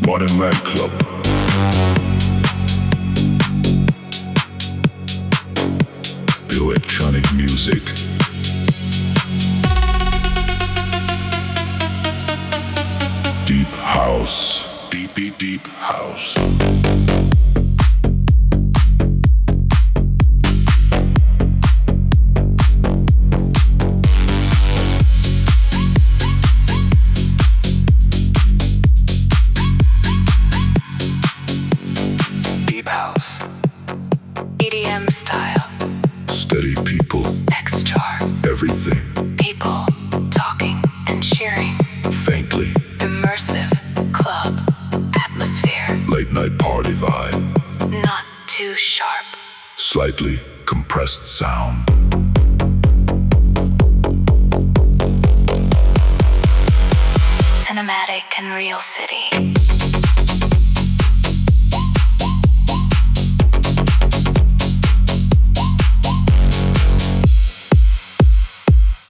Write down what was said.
Modern Man Club. Electronic music. Deep house. Deep house. EDM style. Steady people. X-Char. Everything. People talking and cheering. Faintly. Immersive club atmosphere. Late night party vibe. Not too sharp. Slightly compressed sound. Cinematic and real city.